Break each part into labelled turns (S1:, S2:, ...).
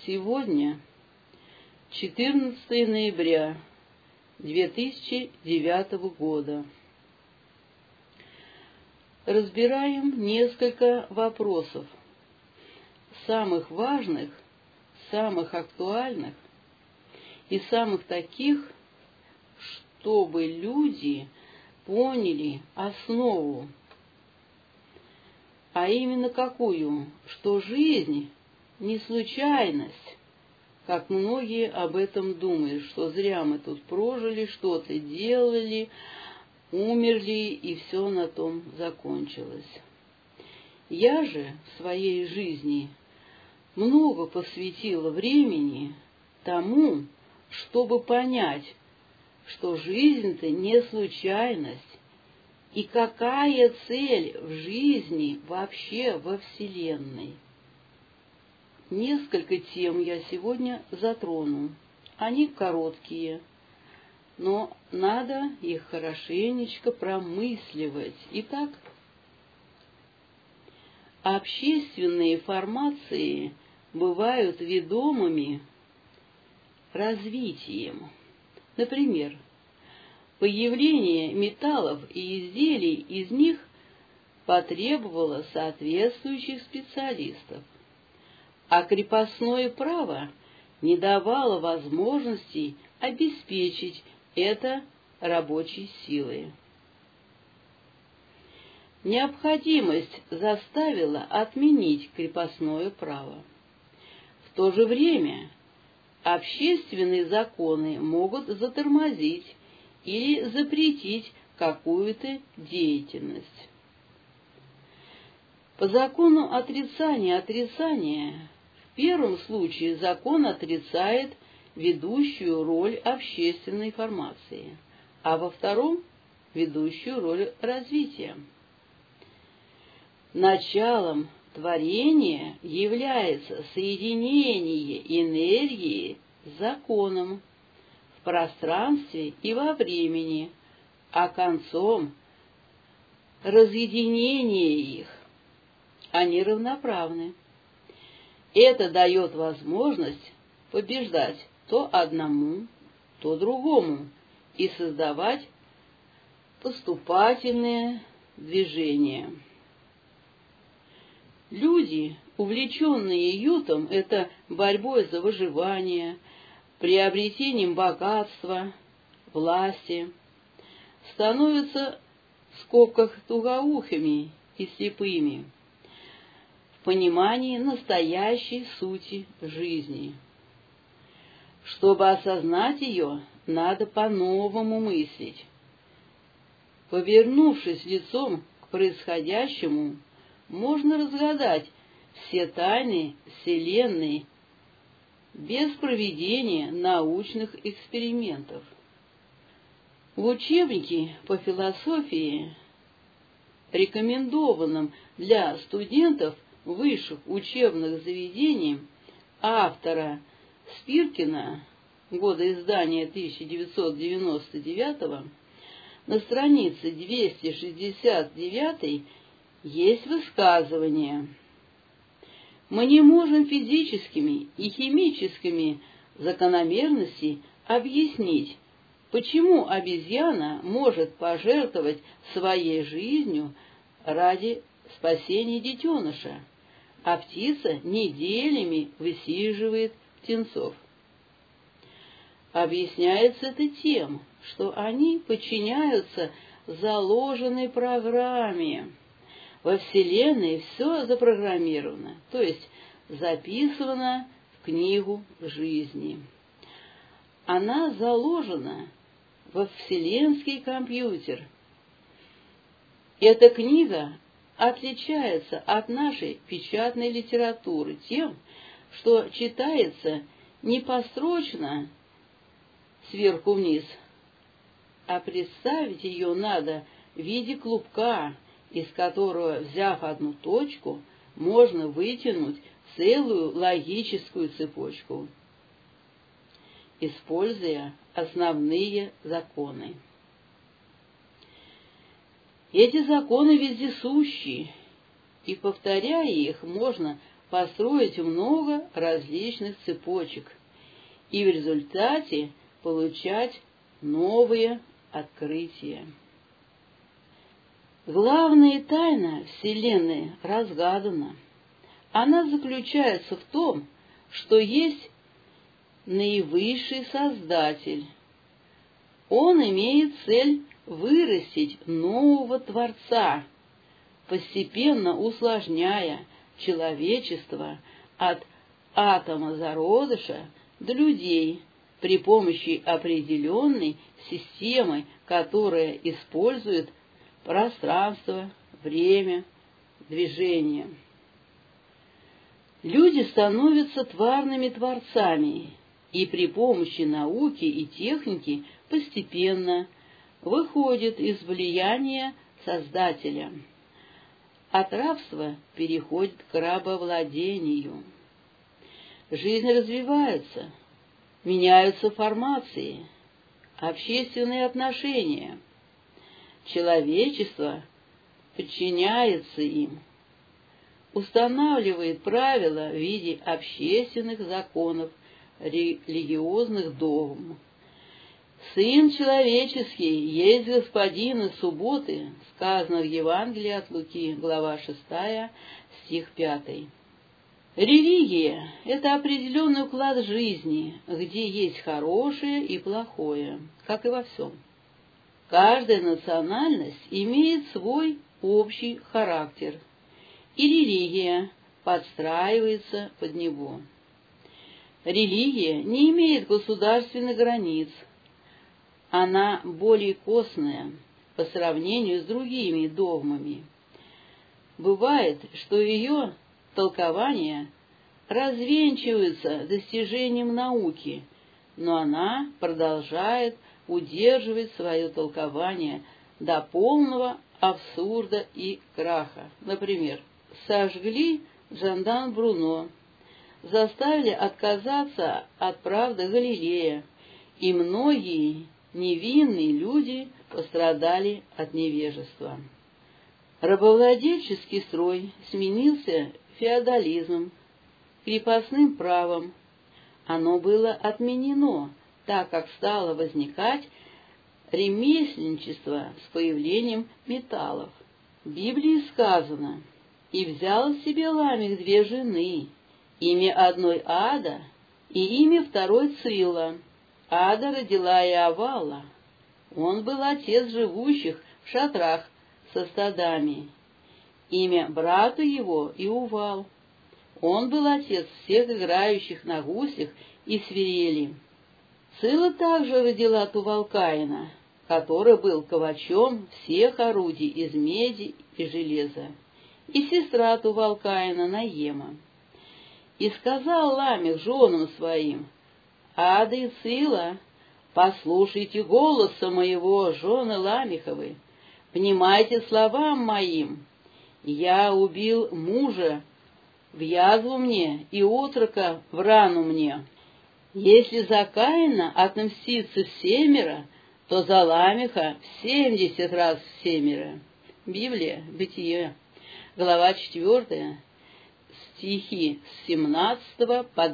S1: Сегодня 14 ноября 2009 года. Разбираем несколько вопросов, самых важных, самых актуальных и самых таких, чтобы люди поняли основу, а именно какую, что жизнь не случайность, как многие об этом думают, что зря мы тут прожили, что-то делали, умерли, и все на том закончилось. Я же в своей жизни много посвятила времени тому, чтобы понять, что жизнь-то не случайность, и какая цель в жизни вообще во Вселенной. Несколько тем я сегодня затрону. Они короткие, но надо их хорошенечко промысливать. Итак, общественные формации бывают ведомыми развитием. Например, появление металлов и изделий из них потребовало соответствующих специалистов, а крепостное право не давало возможности обеспечить это рабочей силой. Необходимость заставила отменить крепостное право. В то же время общественные законы могут затормозить или запретить какую-то деятельность. По закону отрицания в первом случае закон отрицает ведущую роль общественной формации, а во втором – ведущую роль развития. Началом творения является соединение энергии с законом в пространстве и во времени, а концом – разъединение их. Они равноправны. Это дает возможность побеждать то одному, то другому и создавать поступательные движения. Люди, увлеченные ютом, это борьбой за выживание, приобретением богатства, власти, становятся в скобках тугоухими и слепыми в понимании настоящей сути жизни. Чтобы осознать ее, надо по-новому мыслить. Повернувшись лицом к происходящему, можно разгадать все тайны Вселенной без проведения научных экспериментов. В учебнике по философии, рекомендованном для студентов высших учебных заведений, автора Спиркина, года издания 1999, на странице 269 есть высказывание: «Мы не можем физическими и химическими закономерностями объяснить, почему обезьяна может пожертвовать своей жизнью ради спасения детеныша, а птица неделями высиживает птенцов. Объясняется это тем, что они подчиняются заложенной программе. Во Вселенной все запрограммировано, то есть записано в книгу жизни. Она заложена во вселенский компьютер. Эта книга отличается от нашей печатной литературы тем, что читается не построчно сверху вниз, а представить ее надо в виде клубка, из которого, взяв одну точку, можно вытянуть целую логическую цепочку, используя основные законы. Эти законы вездесущи, и, повторяя их, можно построить много различных цепочек и в результате получать новые открытия. Главная тайна Вселенной разгадана. Она заключается в том, что есть наивысший Создатель. Он имеет цель вырастить нового Творца, постепенно усложняя человечество от атома зародыша до людей при помощи определенной системы, которая использует пространство, время, движение. Люди становятся тварными творцами и при помощи науки и техники постепенно выходят из влияния Создателя. От рабства переходит к рабовладению. Жизнь развивается, меняются формации, общественные отношения. Человечество подчиняется им, устанавливает правила в виде общественных законов, религиозных догм. «Сын человеческий есть господин из субботы», сказано в Евангелии от Луки, глава 6, стих 5. Религия – это определенный уклад жизни, где есть хорошее и плохое, как и во всем. Каждая национальность имеет свой общий характер, и религия подстраивается под него. Религия не имеет государственных границ. Она более косная по сравнению с другими догмами. Бывает, что ее толкования развенчиваются достижением науки, но она продолжает удерживать свое толкование до полного абсурда и краха. Например, сожгли Джордан Бруно, заставили отказаться от правды Галилея, и многие невинные люди пострадали от невежества. Рабовладельческий строй сменился феодализмом, крепостным правом. Оно было отменено, так как стало возникать ремесленничество с появлением металлов. В Библии сказано: «И взял себе Ламех 2 жены, имя одной Ада и имя второй Цила. Ада родила Иавала. Он был отец живущих в шатрах со стадами. Имя брата его Иувал. Он был отец всех играющих на гуслях и свирели. Цила также родила Тувал-Каина, который был ковачом всех орудий из меди и железа, и сестра Тувал-Каина Наема. И сказал Ламех женам своим: Ада и Цила, послушайте голоса моего, жены Ламеховы, внимайте словам моим. Я убил мужа в язву мне и отрока в рану мне. Если за Каина отмстится 7, то за Ламеха 70 раз 7. Библия, Бытие, глава 4, стихи с 17 по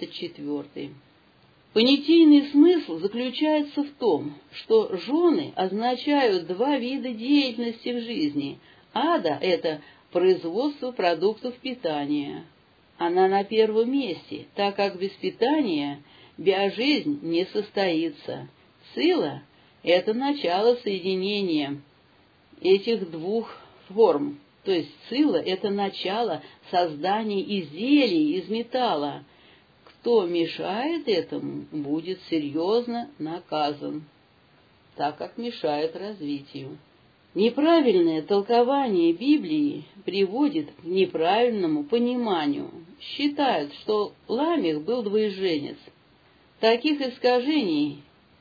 S1: 24. Понятийный смысл заключается в том, что жены означают 2 вида деятельности в жизни. Ада – это производство продуктов питания. Она на первом месте, так как без питания биожизнь не состоится. Цила – это начало соединения этих 2 форм. То есть Цила – это начало создания изделий из металла. Кто мешает этому, будет серьезно наказан, так как мешает развитию. Неправильное толкование Библии приводит к неправильному пониманию. Считают, что Ламех был двоеженец. Таких искажений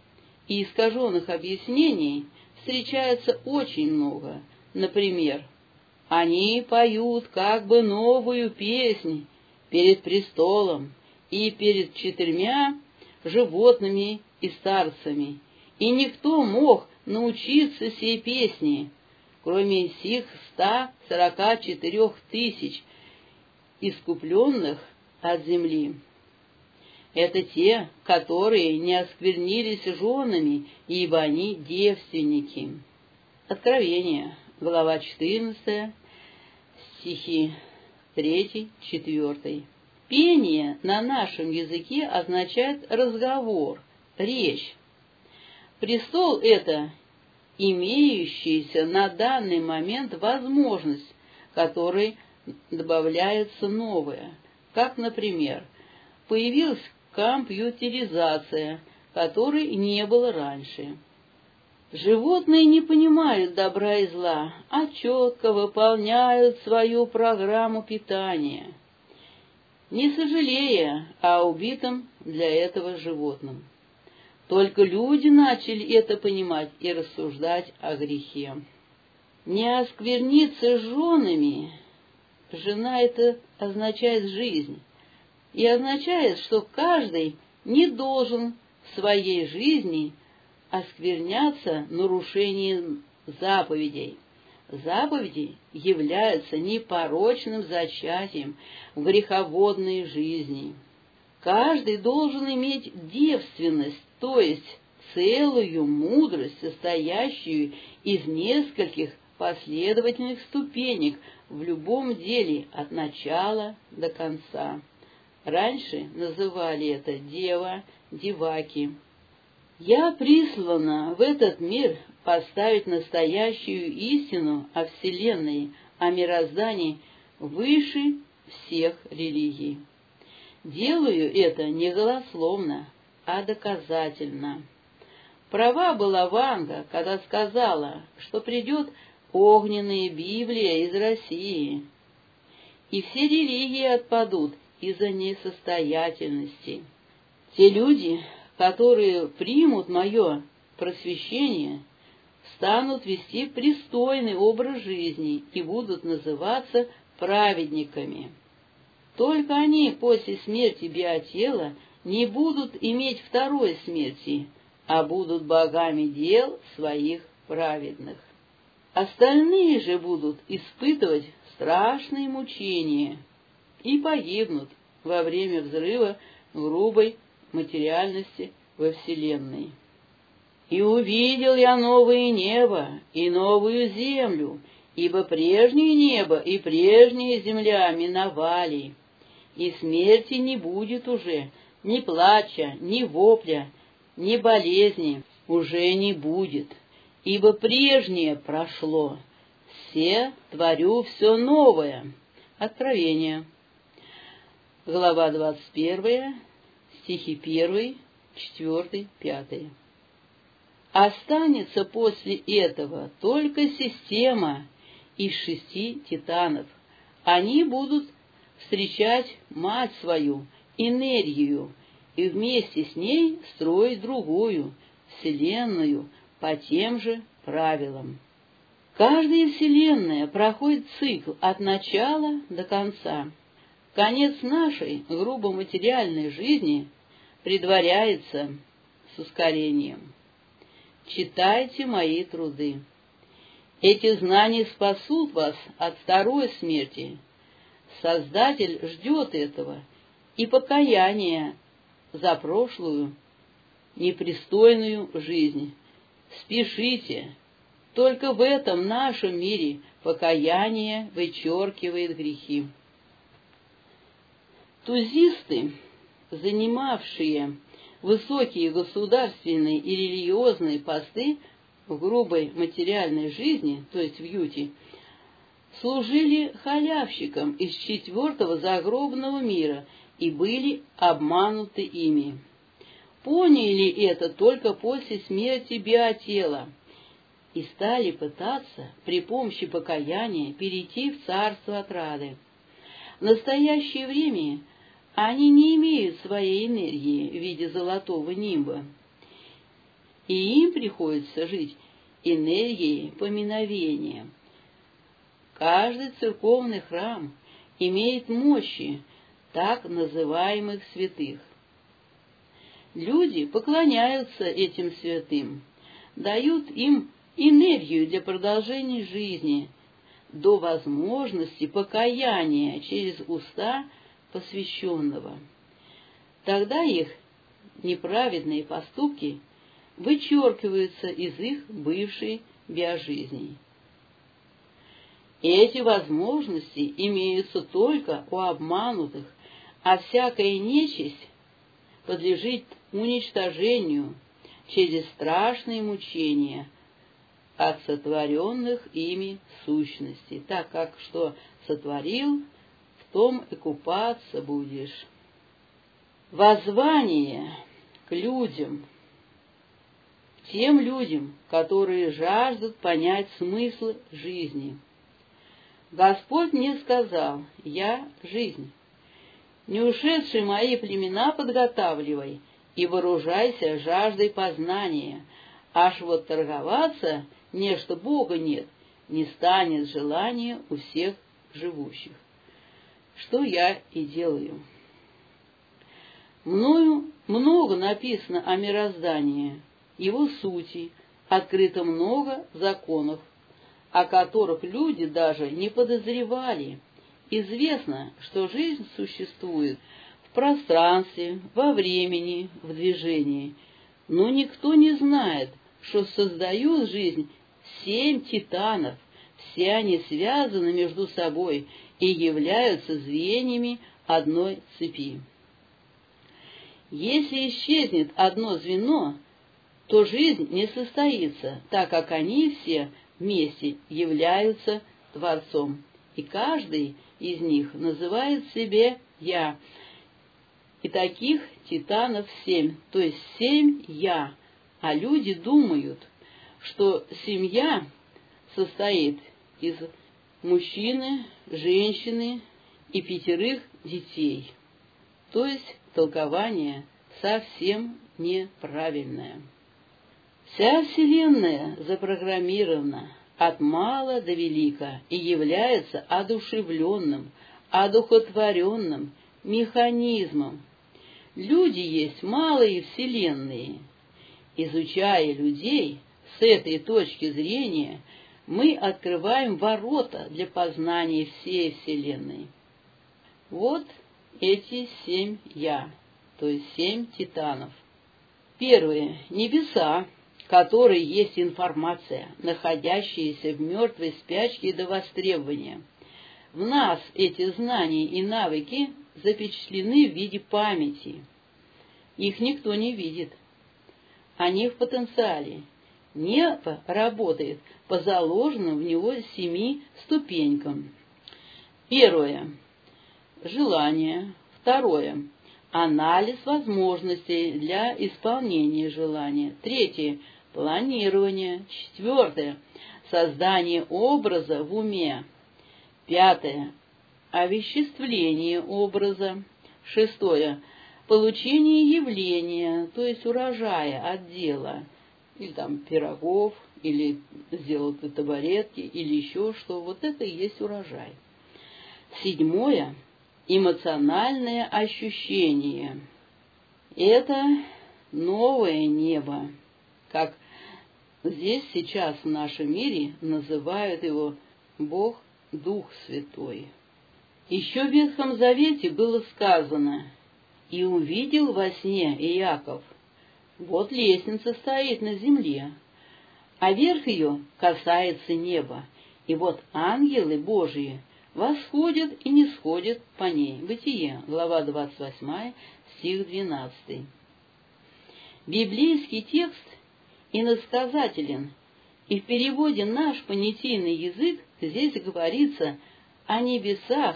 S1: и искаженных объяснений встречается очень много. Например, они поют как бы новую песнь перед престолом и перед 4 животными и старцами, и никто мог научиться сей песни, кроме сих 144 000, искупленных от земли. Это те, которые не осквернились женами, ибо они девственники. Откровение, глава 14, стихи 3-4. Пение на нашем языке означает разговор, речь. Престол — это имеющаяся на данный момент возможность, которой добавляется новое, как, например, появилась компьютеризация, которой не было раньше. Животные не понимают добра и зла, а четко выполняют свою программу питания, не сожалея о убитом для этого животном. Только люди начали это понимать и рассуждать о грехе. Не оскверниться женами, жена — это означает жизнь, и означает, что каждый не должен в своей жизни оскверняться нарушением заповедей. Заповеди являются непорочным зачатием в греховодной жизни. Каждый должен иметь девственность, то есть целую мудрость, состоящую из нескольких последовательных ступенек в любом деле от начала до конца. Раньше называли это дева, деваки. Я прислана в этот мир поставить настоящую истину о Вселенной, о мироздании выше всех религий. Делаю это не голословно, а доказательно. Права была Ванга, когда сказала, что придет огненная Библия из России, и все религии отпадут из-за несостоятельности. Те люди, которые примут мое просвещение, станут вести пристойный образ жизни и будут называться праведниками. Только они после смерти биотела не будут иметь второй смерти, а будут богами дел своих праведных. Остальные же будут испытывать страшные мучения и погибнут во время взрыва грубой материальности во Вселенной. «И увидел я новое небо и новую землю, ибо прежнее небо и прежняя земля миновали, и смерти не будет уже, ни плача, ни вопля, ни болезни уже не будет, ибо прежнее прошло, все творю все новое». Откровение, глава 21, стихи 1, 4, 5. Останется после этого только система из 6 титанов. Они будут встречать мать свою, энергию, и вместе с ней строить другую, вселенную, по тем же правилам. Каждая вселенная проходит цикл от начала до конца. Конец нашей грубо материальной жизни предваряется с ускорением. Читайте мои труды. Эти знания спасут вас от второй смерти. Создатель ждет этого и покаяния за прошлую непристойную жизнь. Спешите, только в этом нашем мире покаяние вычеркивает грехи. Тузисты, занимавшие высокие государственные и религиозные посты в грубой материальной жизни, то есть в юте, служили халявщикам из 4-го загробного мира и были обмануты ими. Поняли это только после смерти биотела и стали пытаться при помощи покаяния перейти в царство отрады. В настоящее время они не имеют своей энергии в виде золотого нимба, и им приходится жить энергией поминовения. Каждый церковный храм имеет мощи так называемых святых. Люди поклоняются этим святым, дают им энергию для продолжения жизни, до возможности покаяния через уста посвященного. Тогда их неправедные поступки вычеркиваются из их бывшей биожизни. Эти возможности имеются только у обманутых, а всякая нечисть подлежит уничтожению через страшные мучения от сотворенных ими сущностей, так как что сотворил, в том и купаться будешь. Воззвание к людям, тем людям, которые жаждут понять смысл жизни. Господь мне сказал: «Я — жизнь. Не ушедшие мои племена подготавливай и вооружайся жаждой познания, аж вот торговаться нечто Бога нет, не станет желания у всех живущих». Что я и делаю. Мною много написано о мироздании, его сути, открыто много законов, о которых люди даже не подозревали. Известно, что жизнь существует в пространстве, во времени, в движении, но никто не знает, что создают жизнь 7 титанов, все они связаны между собой и являются звеньями одной цепи. Если исчезнет одно звено, то жизнь не состоится, так как они все вместе являются Творцом, и каждый из них называет себе «я». И таких титанов 7, то есть 7 «я», а люди думают, что семья состоит из мужчины, женщины и 5 детей, то есть толкование совсем неправильное. Вся Вселенная запрограммирована от мала до велика и является одушевленным, одухотворенным механизмом. Люди есть малые вселенные. Изучая людей с этой точки зрения, мы открываем ворота для познания всей Вселенной. Вот эти 7 «я», то есть 7 титанов. Первые — небеса, которые есть информация, находящаяся в мертвой спячке до востребования. В нас эти знания и навыки запечатлены в виде памяти. Их никто не видит. Они в потенциале. Небо работает по заложенным в него 7 ступенькам. Первое — желание. Второе — анализ возможностей для исполнения желания. Третье — планирование. Четвертое — создание образа в уме. Пятое — овеществление образа. Шестое — получение явления, то есть урожая от дела, или там пирогов, или сделать табуретки, или еще что. Вот это и есть урожай. Седьмое — эмоциональное ощущение. Это новое небо, как здесь сейчас в нашем мире называют его Бог, Дух Святой. Еще в Ветхом Завете было сказано: «И увидел во сне Иаков, вот лестница стоит на земле, а верх ее касается неба, и вот ангелы Божьи восходят и не сходят по ней». Бытие, глава 28, стих 12. Библейский текст иносказателен, и в переводе наш понятийный язык здесь говорится о небесах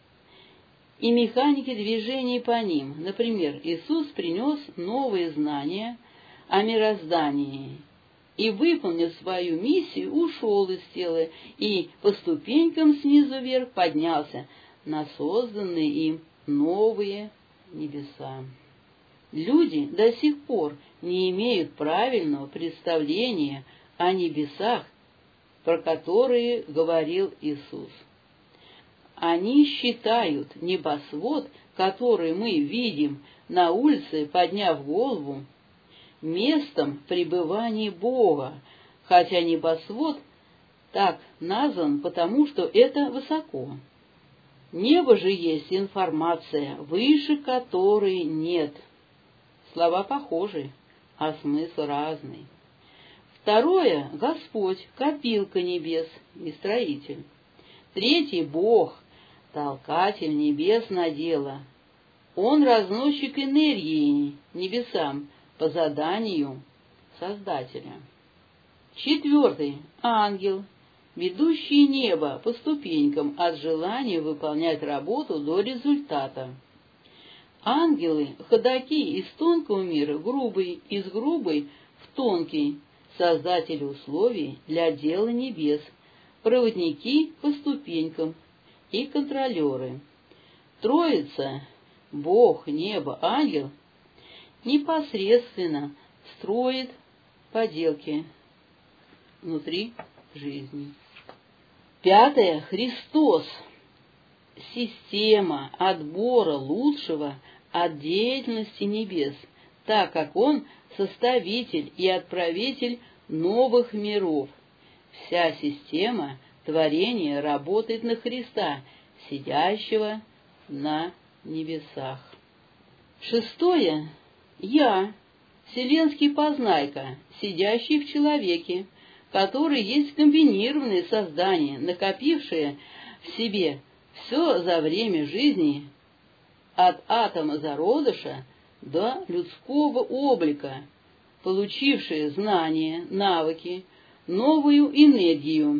S1: и механике движений по ним. Например, Иисус принес новые знания о мироздании и, выполнив свою миссию, ушел из тела и по ступенькам снизу вверх поднялся на созданные им новые небеса. Люди до сих пор не имеют правильного представления о небесах, про которые говорил Иисус. Они считают небосвод, который мы видим на улице, подняв голову, местом пребывания Бога, хотя небосвод Так назван, потому что это высоко. Небо же есть информация, выше которой нет. Слова похожи, а смысл разный. Второе — Господь, копилка небес и строитель. Третий — Бог, толкатель небес на дело. Он разносчик энергии небесам по заданию Создателя. Четвертый — ангел, ведущий небо по ступенькам от желания выполнять работу до результата. Ангелы — ходаки из тонкого мира, из грубой в тонкий, создатели условий для дела небес, проводники по ступенькам и контролеры. Троица — Бог, небо, ангел — непосредственно строит поделки внутри жизни. Пятое — Христос, система отбора лучшего от деятельности небес, так как Он составитель и отправитель новых миров. Вся система творения работает на Христа, сидящего на небесах. Шестое — Я, вселенский познайка, сидящий в человеке, который есть комбинированное создание, накопившее в себе все за время жизни, от атома зародыша до людского облика, получившее знания, навыки, новую энергию.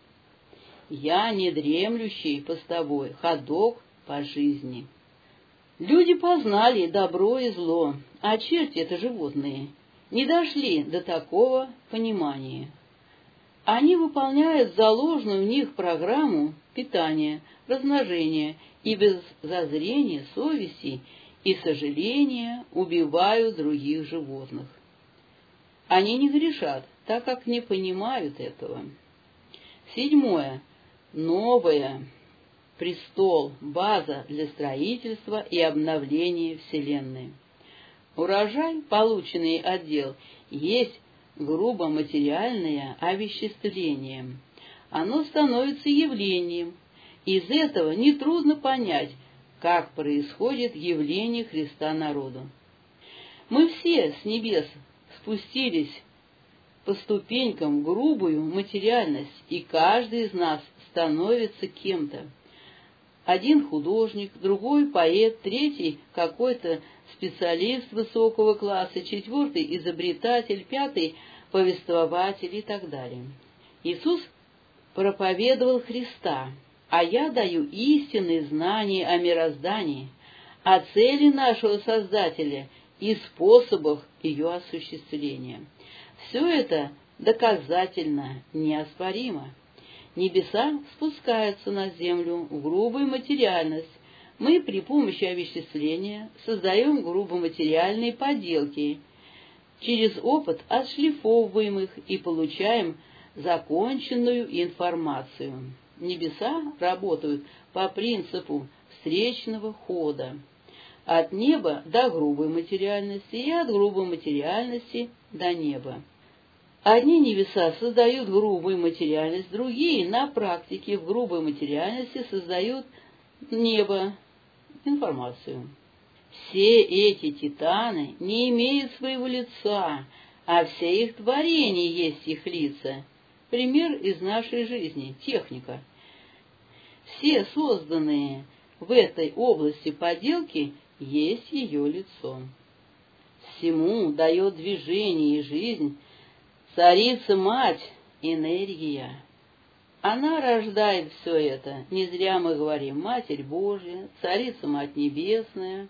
S1: Я недремлющий постовой ходок по жизни. Люди познали добро и зло, а черти — это животные, не дошли до такого понимания. Они выполняют заложенную в них программу питания, размножения и без зазрения совести и сожаления убивают других животных. Они не грешат, так как не понимают этого. Седьмое. Новое. Престол, база для строительства и обновления Вселенной. Урожай, полученный от дел, есть грубо материальное овеществление. Оно становится явлением. Из этого нетрудно понять, как происходит явление Христа народу. Мы все с небес спустились по ступенькам в грубую материальность, и каждый из нас становится кем-то. Один художник, другой поэт, третий какой-то специалист высокого класса, четвертый изобретатель, пятый повествователь и так далее. Иисус проповедовал Христа, а я даю истинные знания о мироздании, о цели нашего Создателя и способах ее осуществления. Все это доказательно, неоспоримо. Небеса спускаются на землю в грубую материальность. Мы при помощи овеществления создаем грубоматериальные поделки. Через опыт отшлифовываем их и получаем законченную информацию. Небеса работают по принципу встречного хода. От неба до грубой материальности и от грубой материальности до неба. Одни небеса создают грубую материальность, другие на практике в грубой материальности создают небо, информацию. Все эти титаны не имеют своего лица, а все их творения есть их лица. Пример из нашей жизни – техника. Все созданные в этой области поделки есть ее лицо. Всему дает движение и жизнь Царица-Мать — энергия. Она рождает все это. Не зря мы говорим Матерь Божья, Царица-Мать Небесная.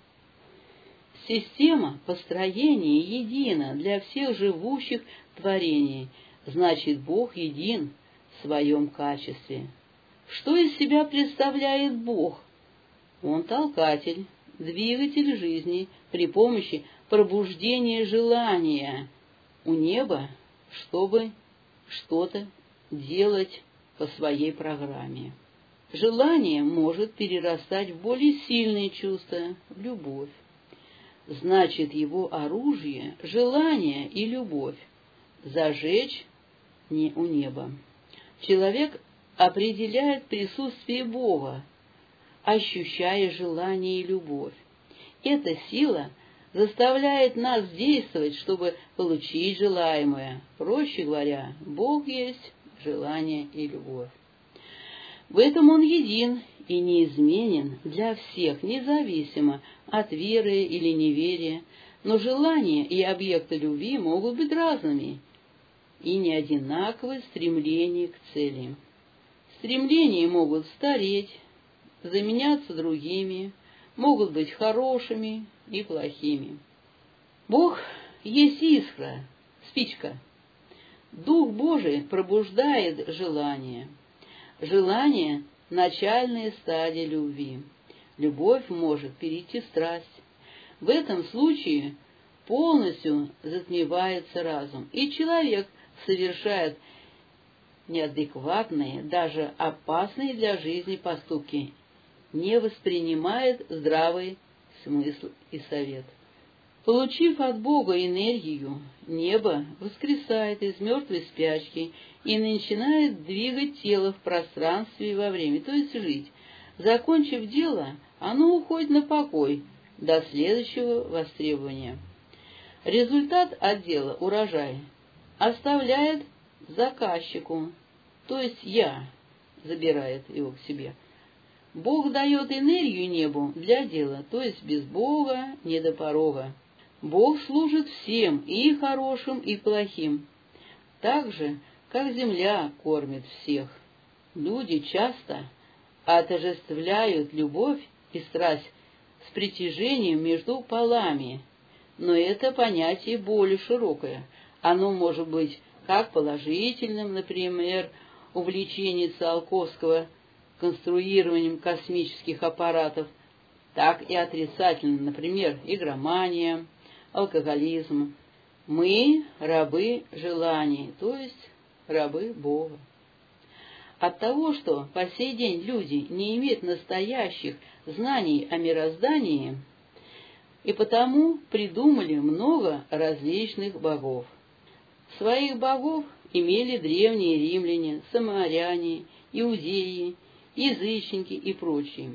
S1: Система построения едина для всех живущих творений. Значит, Бог един в своем качестве. Что из себя представляет Бог? Он толкатель, двигатель жизни при помощи пробуждения желания у неба, чтобы что-то делать по своей программе. Желание может перерастать в более сильные чувства, в любовь. Значит, его оружие — желание и любовь. Зажечь не у неба. Человек определяет присутствие Бога, ощущая желание и любовь. Эта сила заставляет нас действовать, чтобы получить желаемое. Проще говоря, Бог есть желание и любовь. В этом Он един и неизменен для всех, независимо от веры или неверия, но желания и объекты любви могут быть разными и не одинаковы стремления к цели. Стремления могут стареть, заменяться другими, могут быть хорошими и плохими. Бог есть искра, спичка. Дух Божий пробуждает желание. Желание – начальная стадия любви. Любовь может перейти в страсть. В этом случае полностью затмевается разум, и человек совершает неадекватные, даже опасные для жизни поступки, не воспринимает здравый смысл и совет. Получив от Бога энергию, небо воскресает из мертвой спячки и начинает двигать тело в пространстве и во времени, то есть жить. Закончив дело, оно уходит на покой до следующего востребования. Результат от дела, урожай, оставляет заказчику, то есть я, забирает его к себе. Бог дает энергию небу для дела, то есть без Бога не до порога. Бог служит всем, и хорошим, и плохим, так же, как земля кормит всех. Люди часто отождествляют любовь и страсть с притяжением между полами, но это понятие более широкое. Оно может быть как положительным, например, увлечение Циолковского конструированием космических аппаратов, так и отрицательным, например, игромания, алкоголизм. Мы рабы желаний, то есть рабы Бога. От того, что по сей день люди не имеют настоящих знаний о мироздании, и потому придумали много различных богов. Своих богов имели древние римляне, самаряне, иудеи, язычники и прочие.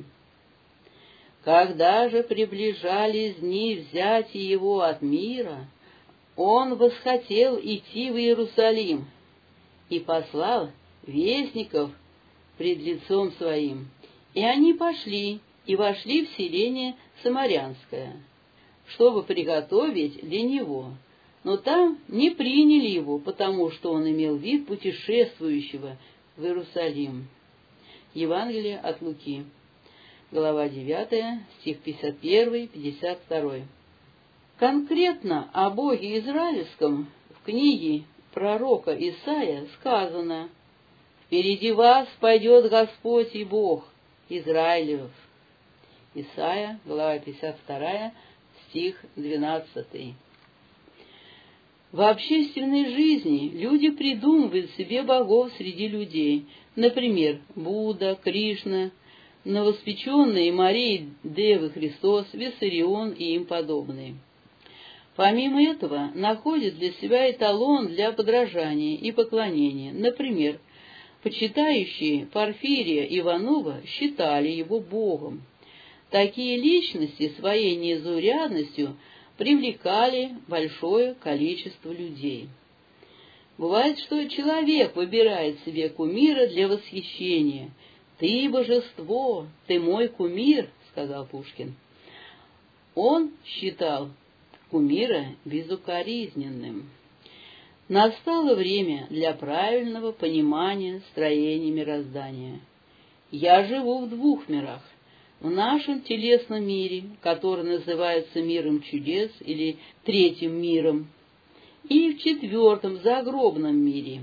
S1: Когда же приближались дни взятия его от мира, он восхотел идти в Иерусалим и послал вестников пред лицом своим. И они пошли и вошли в селение Самарянское, чтобы приготовить для него. Но там не приняли его, потому что он имел вид путешествующего в Иерусалим. Евангелие от Луки, глава 9, стих 51-52. Конкретно о Боге Израильском в книге пророка Исаия сказано: «Впереди вас пойдет Господь и Бог Израилев». Исаия, глава 52, стих 12. В общественной жизни люди придумывают себе богов среди людей, например, Будда, Кришна, новоспеченные Марии Девы Христос, Виссарион и им подобные. Помимо этого, находят для себя эталон для подражания и поклонения. Например, почитающие Порфирия Иванова считали его богом. Такие личности своей незаурядностью привлекали большое количество людей. Бывает, что человек выбирает себе кумира для восхищения. «Ты божество, ты мой кумир», — сказал Пушкин. Он считал кумира безукоризненным. Настало время для правильного понимания строения мироздания. Я живу в двух мирах. В нашем телесном мире, который называется миром чудес или третьим миром, и в четвертом загробном мире.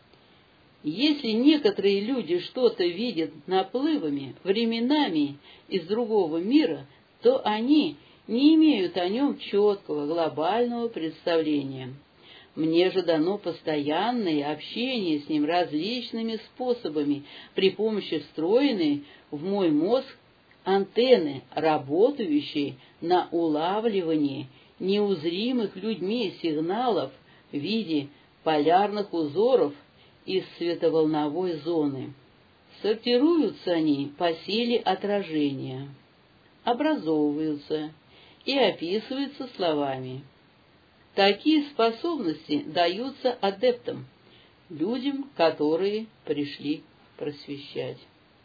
S1: Если некоторые люди что-то видят наплывами, временами из другого мира, то они не имеют о нем четкого, глобального представления. Мне же дано постоянное общение с ним различными способами при помощи встроенной в мой мозг антенны, работающие на улавливание неузримых людьми сигналов в виде полярных узоров из световолновой зоны. Сортируются они по силе отражения, образовываются и описываются словами. Такие способности даются адептам, людям, которые пришли просвещать.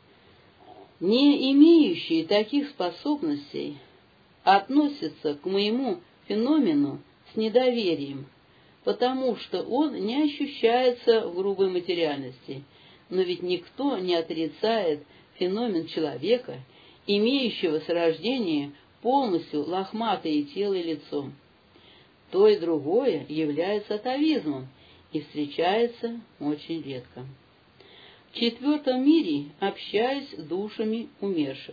S1: Не имеющие таких способностей относятся к моему феномену с недоверием, потому что он не ощущается в грубой материальности, но ведь никто не отрицает феномен человека, имеющего с рождения полностью лохматое тело и лицо. То и другое является атовизмом и встречается очень редко. В четвертом мире общаюсь с душами умерших.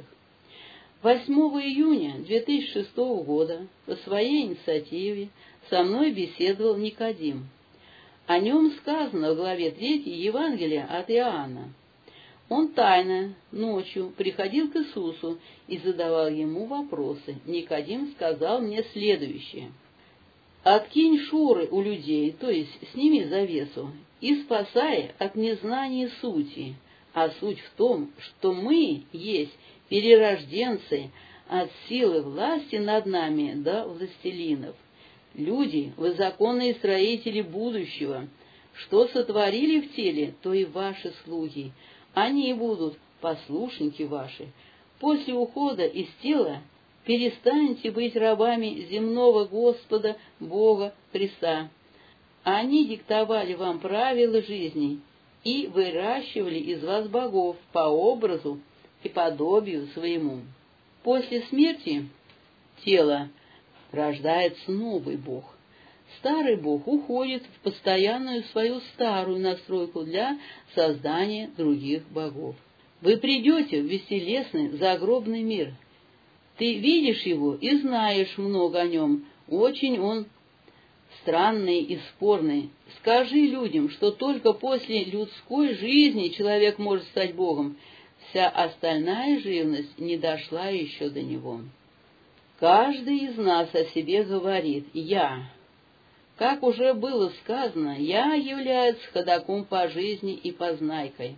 S1: 8 июня 2006 года по своей инициативе со мной беседовал Никодим. О нем сказано в главе 3 Евангелия от Иоанна. Он тайно, ночью, приходил к Иисусу и задавал ему вопросы. Никодим сказал мне следующее. «Откинь шоры у людей, то есть сними завесу, и спасай от незнания сути. А суть в том, что мы есть перерожденцы от силы власти над нами до властелинов. Люди, вы законные строители будущего. Что сотворили в теле, то и ваши слуги. Они будут послушники ваши. После ухода из тела перестанете быть рабами земного Господа Бога Христа. Они диктовали вам правила жизни и выращивали из вас богов по образу и подобию своему. После смерти тела рождается новый Бог. Старый Бог уходит в постоянную свою старую настройку для создания других богов. Вы придете в бестелесный загробный мир. Ты видишь его и знаешь много о нем. Очень он странный и спорный. Скажи людям, что только после людской жизни человек может стать Богом. Вся остальная живность не дошла еще до него. Каждый из нас о себе говорит «я». Как уже было сказано, «я» является ходоком по жизни и познайкой.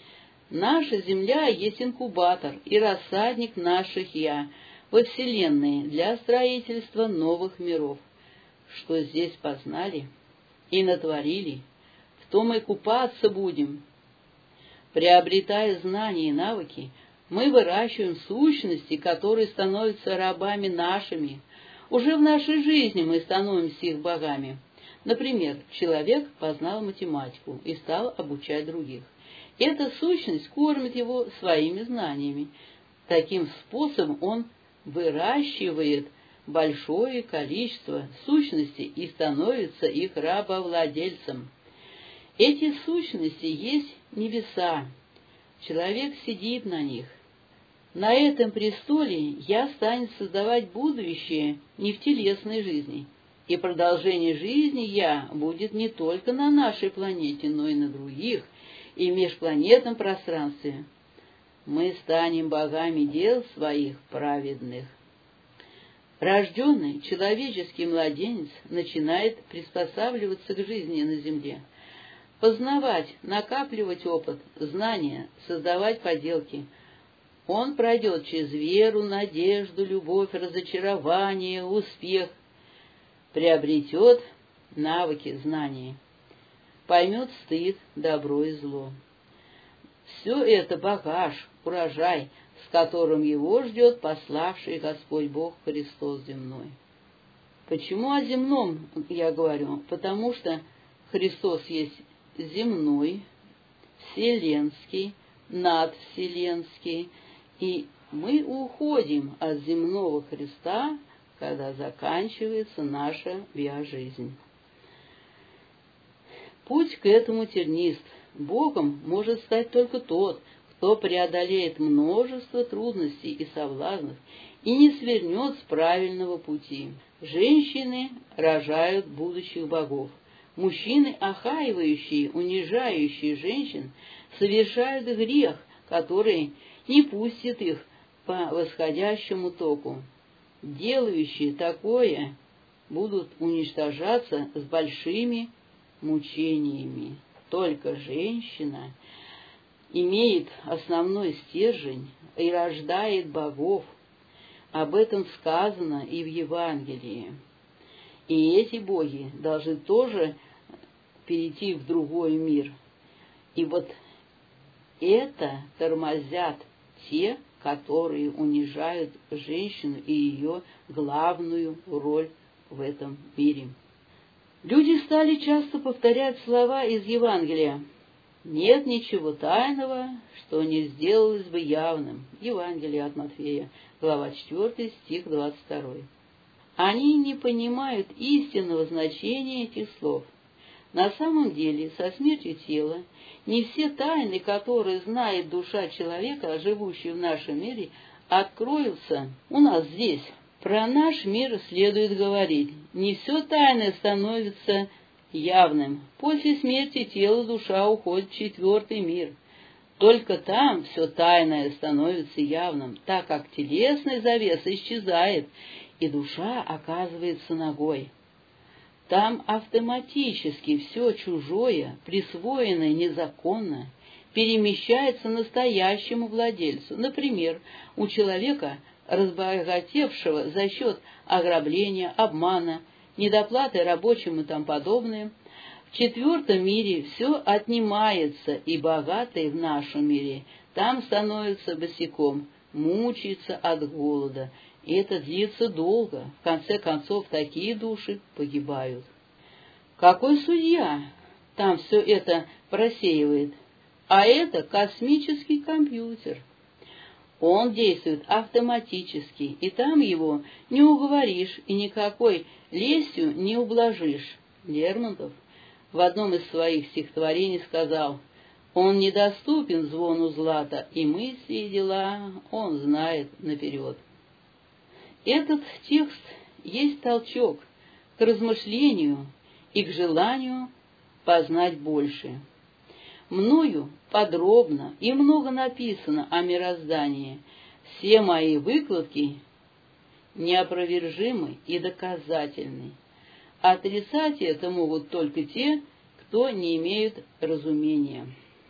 S1: Наша Земля есть инкубатор и рассадник наших «я» во Вселенной для строительства новых миров. Что здесь познали и натворили, в том и купаться будем. Приобретая знания и навыки, мы выращиваем сущности, которые становятся рабами нашими. Уже в нашей жизни мы становимся их богами. Например, человек познал математику и стал обучать других. Эта сущность кормит его своими знаниями. Таким способом он выращивает большое количество сущностей и становится их рабовладельцем. Эти сущности есть небеса. Человек сидит на них. На этом престоле «я» станет создавать будущее не в телесной жизни, и продолжение жизни «я» будет не только на нашей планете, но и на других, и в межпланетном пространстве. Мы станем богами дел своих праведных. Рожденный человеческий младенец начинает приспосабливаться к жизни на земле, познавать, накапливать опыт, знания, создавать поделки. Он пройдет через веру, надежду, любовь, разочарование, успех, приобретет навыки, знания, поймет стыд, добро и зло. Все это багаж, урожай, с которым его ждет пославший Господь Бог Христос земной. Почему о земном я говорю? Потому что Христос есть земной, вселенский, надвселенский, и мы уходим от земного Христа, когда заканчивается наша биожизнь. Путь к этому тернист. Богом может стать только тот, кто преодолеет множество трудностей и соблазнов и не свернет с правильного пути. Женщины рожают будущих богов. Мужчины, охаивающие, унижающие женщин, совершают грех, который не пустит их по восходящему току. Делающие такое будут уничтожаться с большими мучениями. только женщина имеет основной стержень и рождает богов. Об этом сказано и в Евангелии. И эти боги должны тоже перейти в другой мир. И вот это тормозят те, которые унижают женщину и ее главную роль в этом мире. Люди стали часто повторять слова из Евангелия: «Нет ничего тайного, что не сделалось бы явным». Евангелие от Матфея, глава 4, стих 22. Они не понимают истинного значения этих слов. На самом деле, со смертью тела не все тайны, которые знает душа человека, живущий в нашем мире, откроются у нас здесь. Про наш мир следует говорить: не все тайное становится явным. После смерти тела душа уходит в четвертый мир. Только там все тайное становится явным, так как телесная завеса исчезает, и душа оказывается нагой. Там автоматически все чужое, присвоенное незаконно, перемещается настоящему владельцу. Например, у человека, разбогатевшего за счет ограбления, обмана, недоплаты рабочим и тому подобное, в четвертом мире все отнимается, и богатый в нашем мире там становится босиком, мучается от голода. И это длится долго. В конце концов, такие души погибают. Какой судья там все это просеивает? А это космический компьютер. Он действует автоматически, и там его не уговоришь и никакой лестью не ублажишь. Лермонтов в одном из своих стихотворений сказал: «Он недоступен звону злата, и мысли и дела он знает наперед». Этот текст есть толчок к размышлению и к желанию познать больше. Мною подробно и много написано о мироздании. Все мои выкладки неопровержимы и доказательны. Отрицать это могут только те, кто не имеют разумения.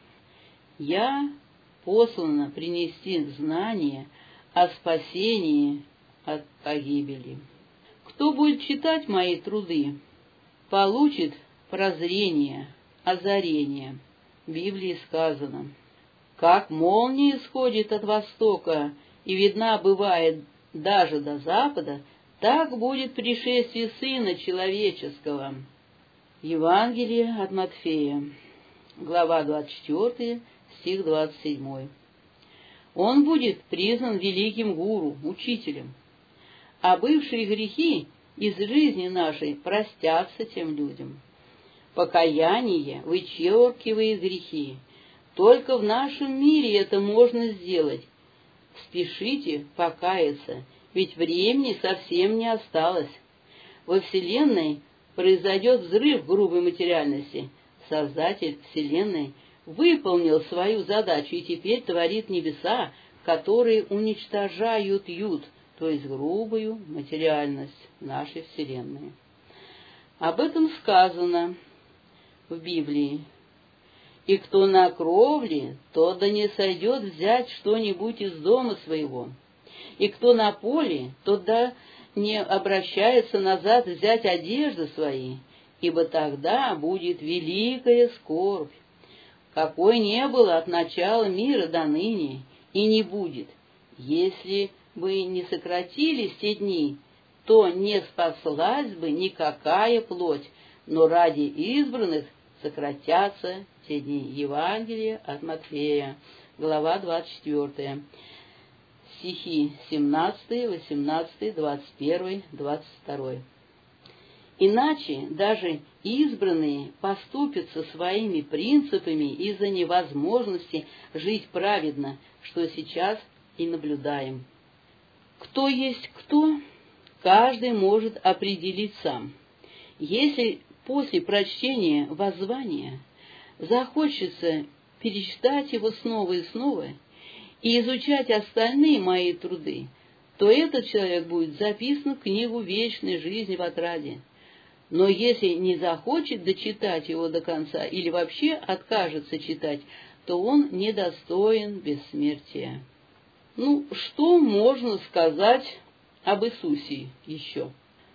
S1: Я послана принести знание о спасении от погибели. Кто будет читать мои труды, получит прозрение, озарение. В Библии сказано: как молния исходит от востока и видна бывает даже до запада, так будет пришествие Сына Человеческого. Евангелие от Матфея, глава 24, стих 27. Он будет признан великим гуру, учителем, а бывшие грехи из жизни нашей простятся тем людям. Покаяние вычеркивает грехи. Только в нашем мире это можно сделать. Спешите покаяться, ведь времени совсем не осталось. Во Вселенной произойдет взрыв грубой материальности. Создатель Вселенной выполнил свою задачу и теперь творит небеса, которые уничтожают юд, то есть грубую материальность нашей Вселенной. Об этом сказано в Библии: «И кто на кровле, тот да не сойдет взять что-нибудь из дома своего, и кто на поле, тот да не обращается назад взять одежды свои, ибо тогда будет великая скорбь, какой не было от начала мира до ныне, и не будет. Если бы не сократились те дни, то не спаслась бы никакая плоть, но ради избранных сократятся те дни». Евангелие от Матфея, глава 24, стихи 17, 18, 21, 22. Иначе даже избранные поступятся своими принципами из-за невозможности жить праведно, что сейчас и наблюдаем. Кто есть кто, каждый может определить сам. Если после прочтения воззвания захочется перечитать его снова и снова и изучать остальные мои труды, то этот человек будет записан в книгу вечной жизни в отраде. Но если не захочет дочитать его до конца или вообще откажется читать, то он недостоин бессмертия. Что можно сказать об Иисусе еще?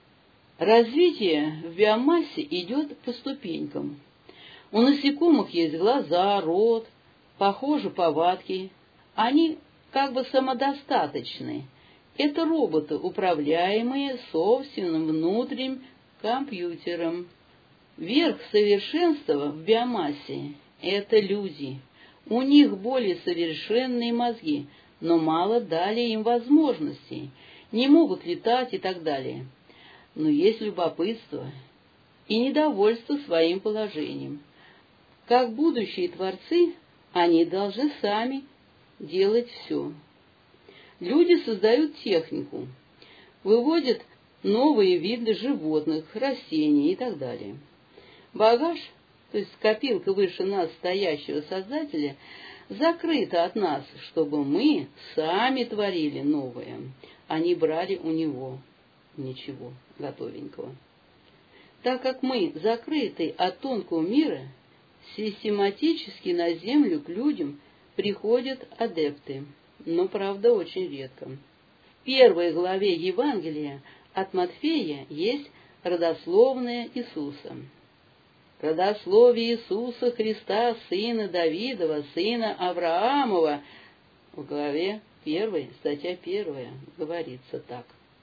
S1: Развитие в биомассе идет по ступенькам. У насекомых есть глаза, рот, похожи повадки. Они как бы самодостаточны. Это роботы, управляемые собственным внутренним компьютером. Верх совершенства в биомассе – это люди. У них более совершенные мозги, но мало дали им возможностей, не могут летать и так далее. Но есть любопытство и недовольство своим положением. Как будущие творцы, они должны сами делать все. Люди создают технику, выводят новые виды животных, растений и так далее. Багаж, то есть копилка выше нас стоящего Создателя, закрыта от нас, чтобы мы сами творили новое, а не брали у него ничего готовенького. Так как мы закрыты от тонкого мира, систематически на землю к людям приходят адепты, но, правда, очень редко. В первой главе Евангелия от Матфея есть родословная Иисуса. Родословие Иисуса Христа, сына Давидова, сына Авраамова, в главе 1, статья 1, говорится так.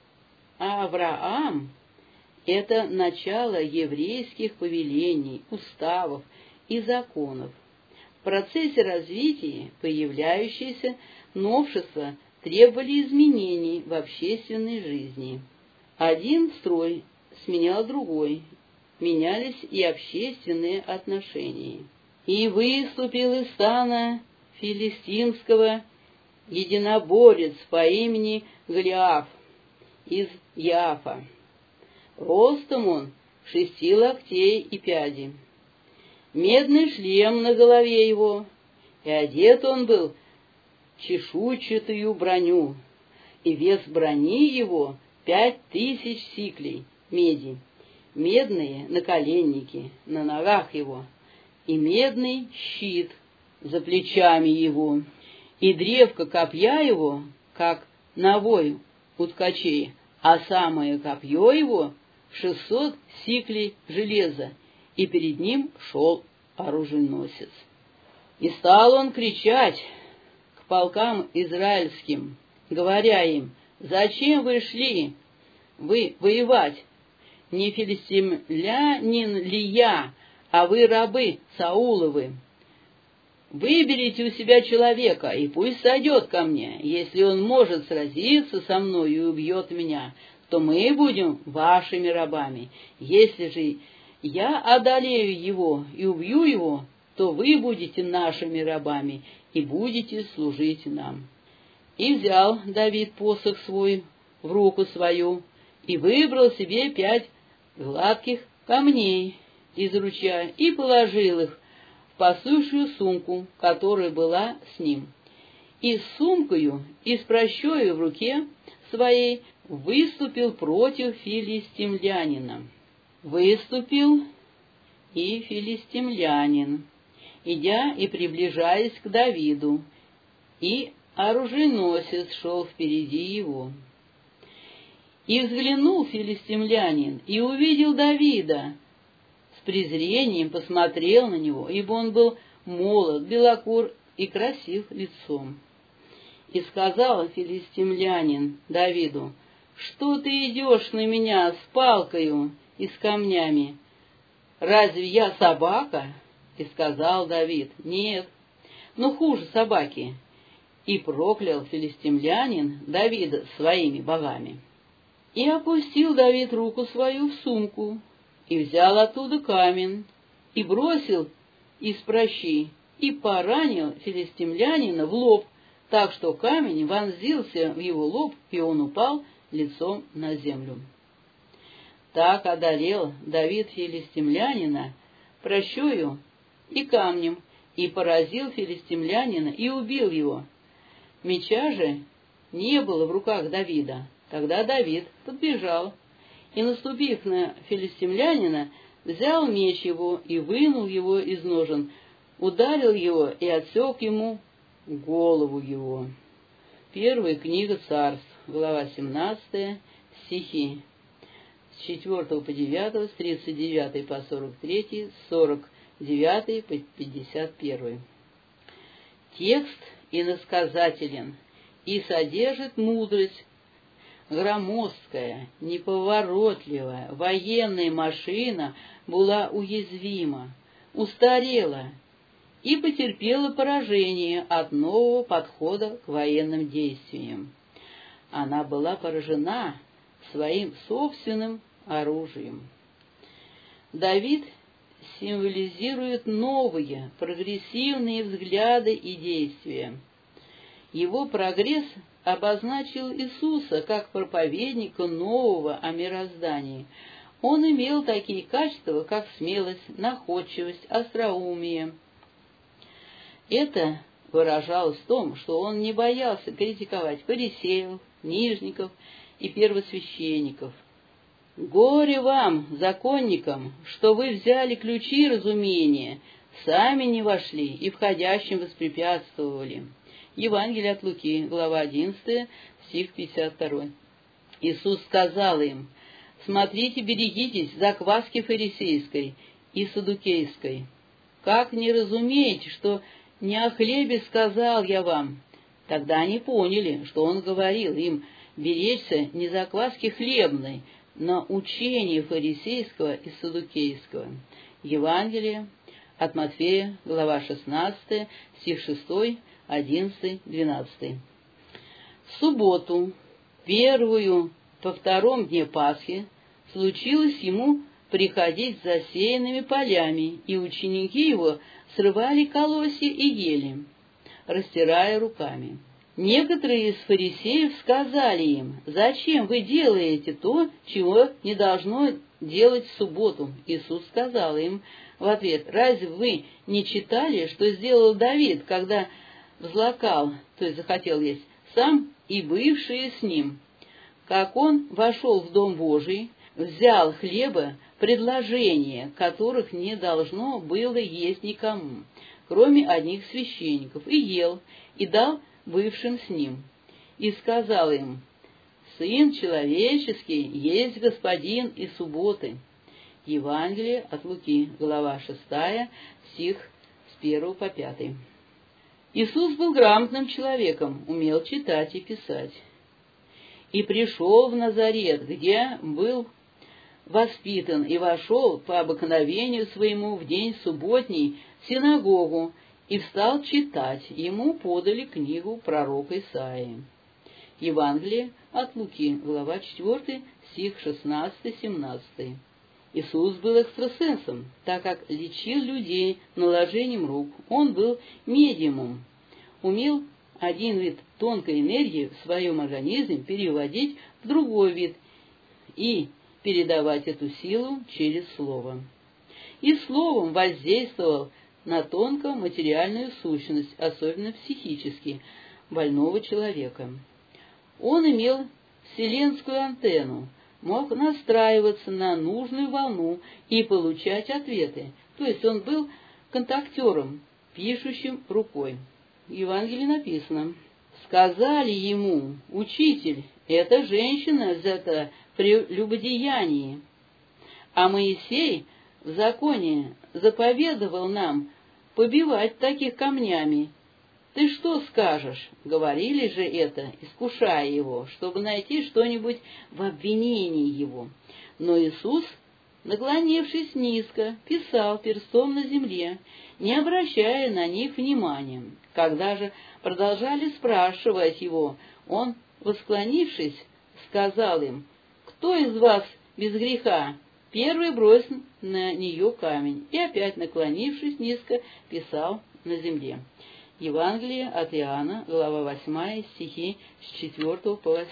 S1: А Авраам – это начало еврейских повелений, уставов и законов. В процессе развития появляющиеся новшества требовали изменений в общественной жизни. Один строй сменял другой, менялись и общественные отношения. И выступил из стана филистимского единоборец по имени Голиаф из Яфа. Ростом он 6 локтей и пяди. Медный шлем на голове его, и одет он был в чешуйчатую броню, и вес брони его 5000 сиклей меди, медные наколенники на ногах его, и медный щит за плечами его, и древко копья его, как навой у ткачей, а самое копье его 600 сиклей железа, и перед ним шел оруженосец. И стал он кричать к полкам израильским, говоря им: «Зачем вы шли вы воевать? Не филистимлянин ли я, а вы рабы Сауловы? Выберите у себя человека, и пусть сойдет ко мне. Если он может сразиться со мной и убьет меня, то мы будем вашими рабами. Если же я одолею его и убью его, то вы будете нашими рабами и будете служить нам». И взял Давид посох свой в руку свою и выбрал себе 5 гладких камней из ручья и положил их в пасущую сумку, которая была с ним. И с сумкою, и с пращою в руке своей выступил против филистимлянина. Выступил и филистимлянин, идя и приближаясь к Давиду, и оруженосец шел впереди его. И взглянул филистимлянин, и увидел Давида, с презрением посмотрел на него, ибо он был молод, белокур и красив лицом. И сказал филистимлянин Давиду: «Что ты идешь на меня с палкою и с камнями? Разве я собака?» И сказал Давид: «Нет, но хуже собаки». И проклял филистимлянин Давида своими богами. И опустил Давид руку свою в сумку, и взял оттуда камень, и бросил из пращи, и поранил филистимлянина в лоб, так что камень вонзился в его лоб, и он упал лицом на землю. Так одолел Давид филистимлянина пращою и камнем, и поразил филистимлянина, и убил его. Меча же не было в руках Давида. Тогда Давид подбежал и, наступив на филистимлянина, взял меч его и вынул его из ножен, ударил его и отсек ему голову его. Первая книга Царств, глава 17, стихи с 4 по 9, с 39 по 43, с 49 по 51. Текст иносказателен и содержит мудрость. Громоздкая, неповоротливая военная машина была уязвима, устарела и потерпела поражение от нового подхода к военным действиям. Она была поражена своим собственным оружием. Давид символизирует новые, прогрессивные взгляды и действия. Его прогресс обозначил Иисуса как проповедника нового о мироздании. Он имел такие качества, как смелость, находчивость, остроумие. Это выражалось в том, что он не боялся критиковать фарисеев, книжников и первосвященников. «Горе вам, законникам, что вы взяли ключи разумения, сами не вошли и входящим воспрепятствовали». Евангелие от Луки, глава 11, стих 52. Иисус сказал им: «Смотрите, берегитесь закваски фарисейской и саддукейской. Как не разумеете, что не о хлебе сказал я вам?» Тогда они поняли, что он говорил им беречься не закваски хлебной, но учения фарисейского и саддукейского. Евангелие от Матфея, глава 16, стих 6, 11, 12. В субботу, первую по втором дне Пасхи, случилось ему приходить с засеянными полями, и ученики его срывали колосья и ели, растирая руками. Некоторые из фарисеев сказали им: «Зачем вы делаете то, чего не должно делать в субботу?» Иисус сказал им в ответ: «Разве вы не читали, что сделал Давид, когда взлакал, то есть захотел есть, сам и бывшие с ним, как он вошел в Дом Божий, взял хлеба, предложения, которых не должно было есть никому, кроме одних священников, и ел, и дал бывшим с ним, и сказал им: Сын человеческий есть Господин и субботы». Евангелие от Луки, глава 6, стих с 1 по 5. Иисус был грамотным человеком, умел читать и писать. «И пришел в Назарет, где был воспитан, и вошел по обыкновению своему в день субботний в синагогу, и встал читать. Ему подали книгу пророка Исаии». Евангелие от Луки, глава 4, стих 16-17. Иисус был экстрасенсом, так как лечил людей наложением рук. Он был медиумом, умел один вид тонкой энергии в своем организме переводить в другой вид и передавать эту силу через слово. И словом воздействовал на тонкую материальную сущность, особенно психически, больного человека. Он имел вселенскую антенну, мог настраиваться на нужную волну и получать ответы, то есть он был контактером, пишущим рукой. В Евангелии написано: «Сказали ему: Учитель, эта женщина взята при прелюбодеянии, а Моисей в законе заповедовал нам побивать таких камнями. Ты что скажешь?» Говорили же это, искушая его, чтобы найти что-нибудь в обвинении его. Но Иисус, наклонившись низко, писал перстом на земле, не обращая на них внимания. Когда же продолжали спрашивать его, он, восклонившись, сказал им: «Кто из вас без греха? Первый брось на нее камень». И опять, наклонившись низко, писал на земле. Евангелие от Иоанна, глава 8, стихи с 4 по 8.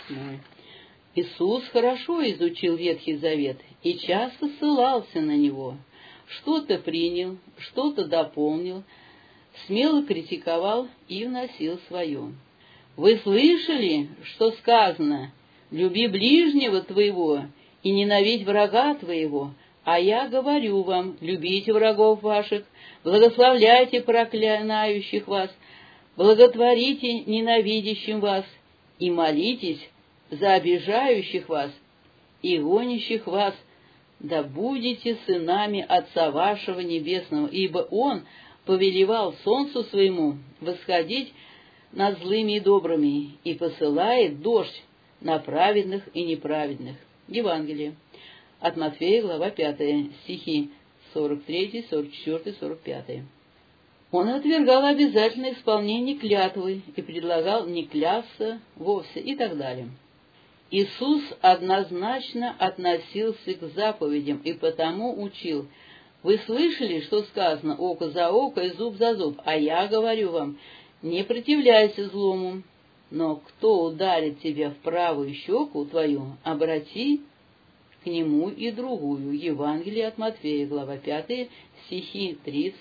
S1: Иисус хорошо изучил Ветхий Завет и часто ссылался на него. Что-то принял, что-то дополнил, смело критиковал и вносил свое. «Вы слышали, что сказано: люби ближнего твоего и ненавидь врага твоего. А я говорю вам, любите врагов ваших, благословляйте проклинающих вас, благотворите ненавидящим вас, и молитесь за обижающих вас и гонящих вас, да будете сынами Отца вашего Небесного, ибо Он повелевал солнцу своему восходить над злыми и добрыми, и посылает дождь на праведных и неправедных. Евангелие от Матфея, глава 5, стихи 43, 44, 45. Он отвергал обязательное исполнение клятвы и предлагал не клясться вовсе и так далее. Иисус однозначно относился к заповедям и потому учил: «Вы слышали, что сказано око за око и зуб за зуб, а я говорю вам, не противляйся злому, но кто ударит тебя в правую щеку твою, обрати к нему и другую». Евангелие от Матфея, глава 5, стихи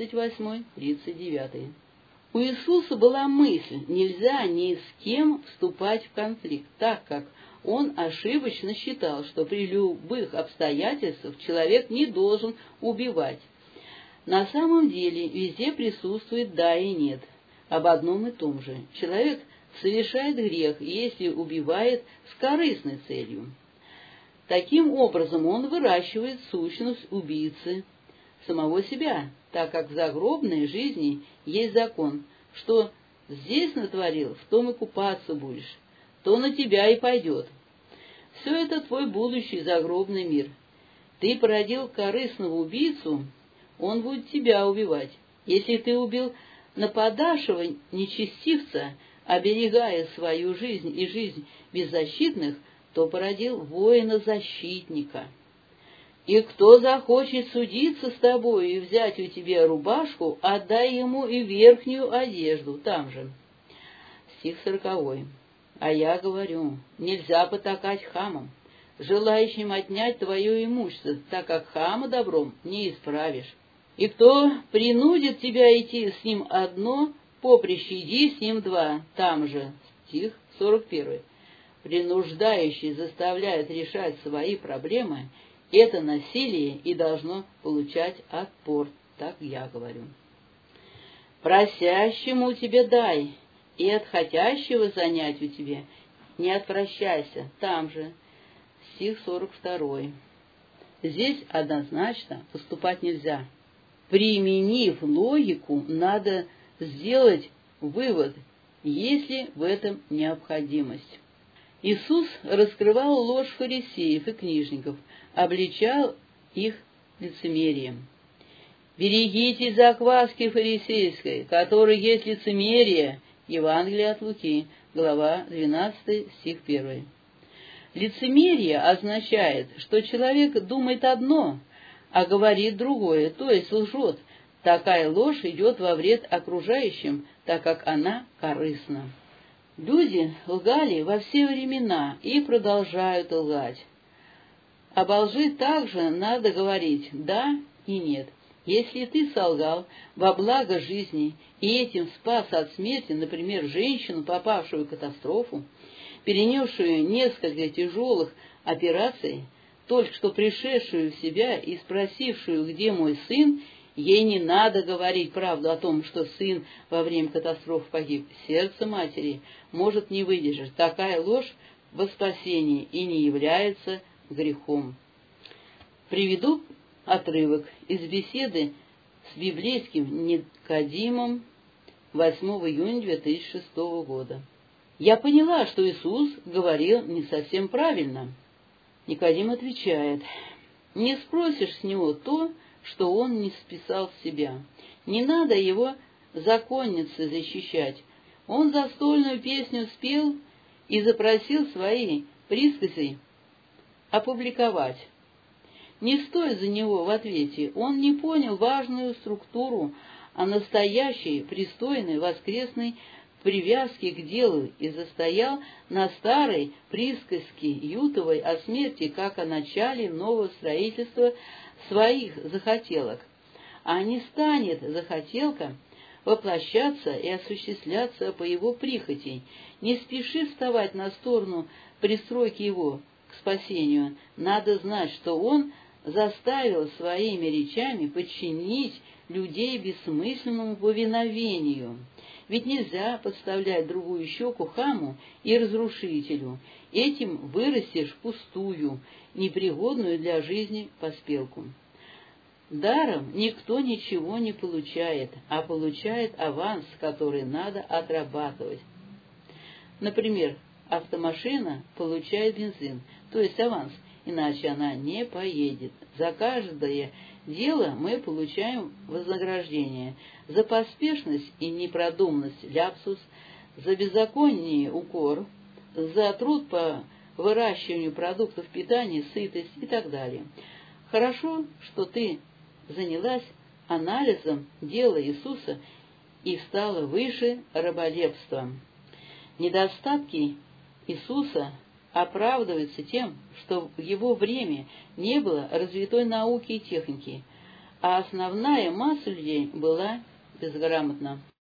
S1: 38-39. У Иисуса была мысль: нельзя ни с кем вступать в конфликт, так как он ошибочно считал, что при любых обстоятельствах человек не должен убивать. На самом деле везде присутствует «да» и «нет» об одном и том же. Человек совершает грех, если убивает с корыстной целью. Таким образом он выращивает сущность убийцы самого себя, так как в загробной жизни есть закон, что здесь натворил, в том и купаться будешь, то на тебя и пойдет. Все это твой будущий загробный мир. Ты породил корыстного убийцу, он будет тебя убивать. Если ты убил нападавшего нечестивца, оберегая свою жизнь и жизнь беззащитных, то породил воина-защитника. И кто захочет судиться с тобой и взять у тебя рубашку, отдай ему и верхнюю одежду там же. Стих 40. А я говорю, нельзя потакать хамам, желающим отнять твое имущество, так как хама добром не исправишь. И кто принудит тебя идти с ним одно поприще, иди с ним два, там же. Стих 41. Принуждающий заставляет решать свои проблемы, это насилие и должно получать отпор, так я говорю. Просящему тебе дай, и от хотящего занять у тебя не отвращайся, там же. Стих 42. Здесь однозначно поступать нельзя. Применив логику, надо сделать вывод, есть ли в этом необходимость. Иисус раскрывал ложь фарисеев и книжников, обличал их лицемерием. «Берегитесь закваски фарисейской, которой есть лицемерие». Евангелие от Луки, глава 12, стих 1. Лицемерие означает, что человек думает одно, а говорит другое, то есть лжет. Такая ложь идет во вред окружающим, так как она корыстна. Люди лгали во все времена и продолжают лгать. Об лжи также надо говорить «да» и «нет». Если ты солгал во благо жизни и этим спас от смерти, например, женщину, попавшую в катастрофу, перенесшую несколько тяжелых операций, только что пришедшую в себя и спросившую, где мой сын, ей не надо говорить правду о том, что сын во время катастрофы погиб. Сердце матери может не выдержать. Такая ложь во спасении и не является грехом. Приведу отрывок из беседы с библейским Никодимом 8 июня 2006 года. Я поняла, что Иисус говорил не совсем правильно. Никодим отвечает: не спросишь с него то, что он не списал с себя. Не надо его законницы защищать. Он застольную песню спел и запросил свои прискази опубликовать. Не стой за него в ответе, он не понял важную структуру о настоящей, пристойной, воскресной привязке к делу и застоял на старой присказке Ютовой о смерти, как о начале нового строительства своих захотелок. А не станет захотелка воплощаться и осуществляться по его прихоти. Не спеши вставать на сторону пристройки его к спасению, надо знать, что Он заставил своими речами подчинить людей бессмысленному повиновению. Ведь нельзя подставлять другую щеку хаму и разрушителю. Этим вырастешь пустую, непригодную для жизни поспелку. Даром никто ничего не получает, а получает аванс, который надо отрабатывать. Например, автомашина получает бензин, то есть аванс, иначе она не поедет. За каждое дело мы получаем вознаграждение. За поспешность и непродуманность ляпсус, за беззаконие укор, за труд по выращиванию продуктов питания сытость и так далее. Хорошо, что ты занялась анализом дела Иисуса и встала выше раболепства. Недостатки Иисуса оправдываются тем, что в его время не было развитой науки и техники, а основная масса людей была безграмотна.